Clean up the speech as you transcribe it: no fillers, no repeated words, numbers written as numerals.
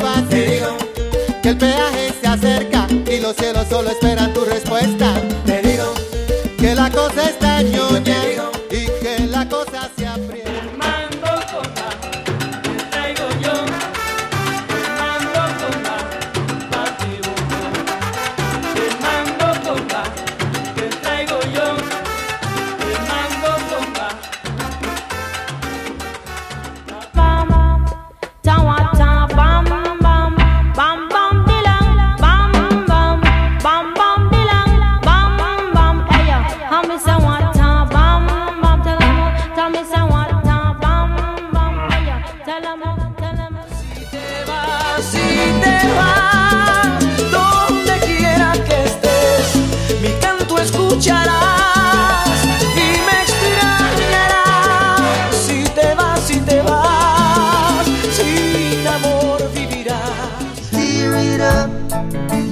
vas. Te digo Que el peaje se acerca y los cielos solo esperan tu respuesta. te digo Que la cosa está ñoña te digo. y que la cosa se aprieta. El mango conga que traigo yo, el mango conga pa' ti bongo. El mango conga que traigo yo, el mango conga. Bam, tawata, bam, bam, bam, bam, dilang, bam, bam, bam, bam, dilang, bam, bam. Hey yo, how me say what time, bam, bam, tell me say what time, bam, bam. Hey yo, tell 'em. Si te vas, donde quiera que estés, mi canto escucharás y me extrañarás. Si te vas, sin amor vivirás. Tear it up,